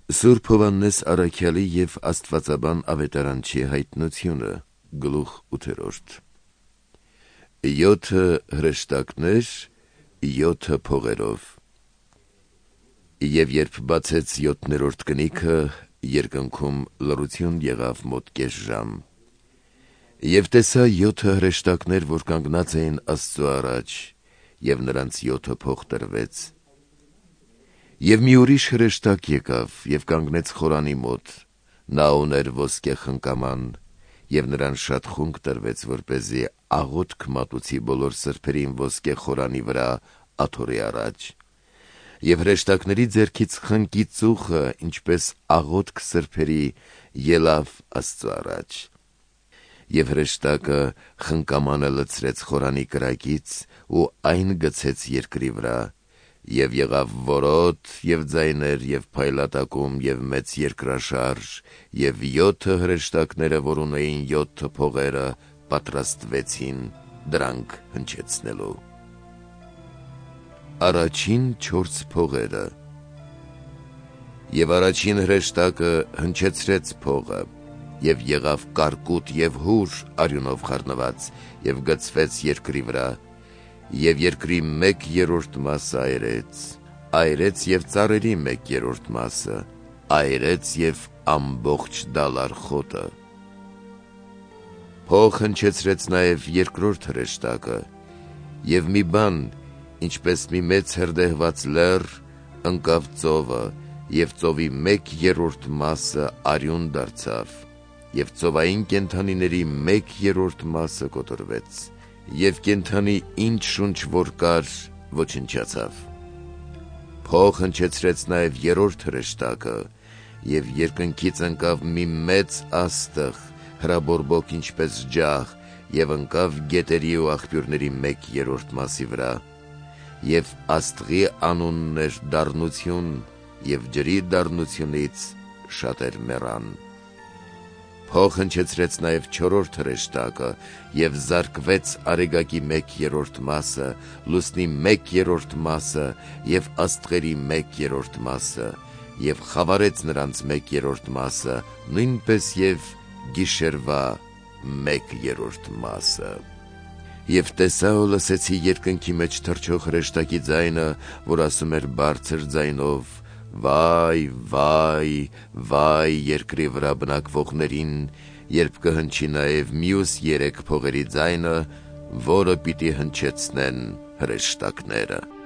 Սուրբ Հովհաննես առաքյալի և աստվածաբան ավետարանչի հայտնությունը, գլուխ 8. 7 հրեշտակներ 7 փողերով։ Եվ երբ բացեց 7-րդ կնիքը, երկնքում լռություն եղավ մոտ կես ժամ։ Եվ տեսա 7 հրեշտակներ, որ կանգնած էին Աստծու առաջ, և նրանց 7 փող տրվեց։ Եվ մի ուրիշ հրեշտակ եկավ և կանգնեց խորանի մոտ, նա ուներ ոսկե խնկաման, և նրան շատ խունկ տրվեց, որպեսզի աղոթք մատուցի բոլոր սրբերին ոսկե խորանի վրա աթոռի առաջ։ Եվ հրեշտակների ձեռքից խնկի ծուխը, ինչպես աղոթք սրբերի, ելավ Աստծու առաջ։ Եվ հրեշտակը խնկամանը լցրեց խորանի կրակից ու այն գցեց երկրի վրա, և եղավ որոտ և ձայներ և փայլատակում և մեծ երկրաշարժ, և 7 հրեշտակները, որ ունեին 7 փողերը, պատրաստվեցին դրանք հնչեցնելու։ Առաջին 4 փողերը։ Եվ առաջին հրեշտակը հնչեցրեց փողը, և եղավ կարկուտ և հուր արյունով խառնված, և գցվեց երկրի վրա, և երկրի 1/3 մասը այրեց և ծառերի 1/3 մասը այրեց և ամբողջ դալար խոտը։ Փող հնչեցրեց նաև երկրորդ հրեշտակը, և մի բան, ինչպես մի մեծ հրդեհված լեռ, ընկավ ծովը, և ծովի 1/3 մասը արյուն դարձավ, և ծովային կենդանիների 1/3 մասը կոտրվեց, և կենդանի ինչ շունչ որ կար, ոչնչացավ։ Փող հնչեցրեց նաև երրորդ հրեշտակը, և երկնքից ընկավ մի մեծ աստղ, հրաբորբոք ինչպես ջահ, և ընկավ գետերի ու աղբյուրների 1/3 մասի վրա, և աստղի անունն էր Դառնություն, և ջրի դառնությունից շատեր մեռան։ Փող հնչեցրեց նաև չորրորդ հրեշտակը, և զարկվեց արեգակի 1/3 մասը, լուսնի 1/3 մասը և աստղերի 1/3 մասը, և խավարեց նրանց 1/3 մասը, նույնպես և գիշերվա 1/3 մասը։ Եվ տեսա ու լսեցի երկնքի մեջ թռչող հրեշտակի ձայնը, որ ասում էր բարձր ձայնով. «Վայ, վայ, վայ երկրի վրա բնակվողներին, երբ կհնչի նաև մյուս 3 փողերի ձայնը, որը պիտի հնչեցնեն հրեշտակները»։